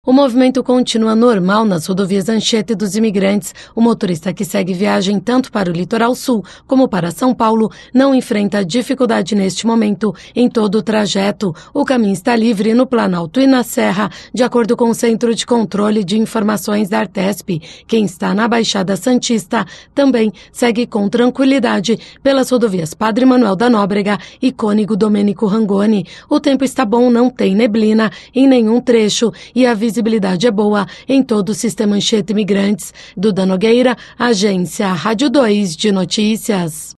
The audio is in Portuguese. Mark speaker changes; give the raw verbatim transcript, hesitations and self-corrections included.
Speaker 1: O movimento continua normal nas rodovias Anchieta dos Imigrantes. O motorista que segue viagem tanto para o litoral sul como para São Paulo não enfrenta dificuldade neste momento em todo o trajeto. O caminho está livre no Planalto e na Serra, de acordo com o Centro de Controle de Informações da Artesp. Quem está na Baixada Santista também segue com tranquilidade pelas rodovias Padre Manuel da Nóbrega e Cônego Domênico Rangoni. O tempo está bom, não tem neblina em nenhum trecho e a visibilidade é boa em todo o sistema Anchieta Imigrantes. Duda Nogueira, Agência Rádio dois de Notícias.